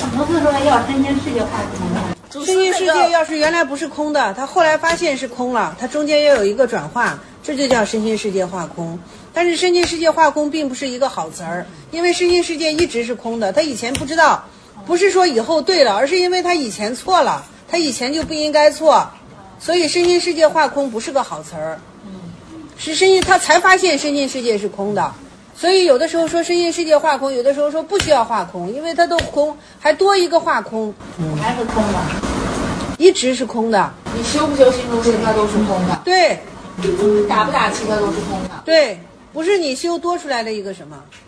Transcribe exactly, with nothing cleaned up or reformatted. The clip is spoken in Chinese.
不是说要身心世界化空的。 身心世界要是原来不是空的，他后来发现是空了，他中间要有一个转化，这就叫身心世界化空。但是身心世界化空并不是一个好词儿，因为身心世界一直是空的，他以前不知道，不是说以后对了，而是因为他以前错了，他以前就不应该错，所以身心世界化空不是个好词儿。是身心他才发现身心世界是空的，所以有的时候说身心世界化空，有的时候说不需要化空，因为它都空，还多一个化空， 嗯，还是空的， 一直是空的。 你修不修心中事，它都是空的。 对， 打不打气，它都是空的。 对，不是你修多出来的一个什么。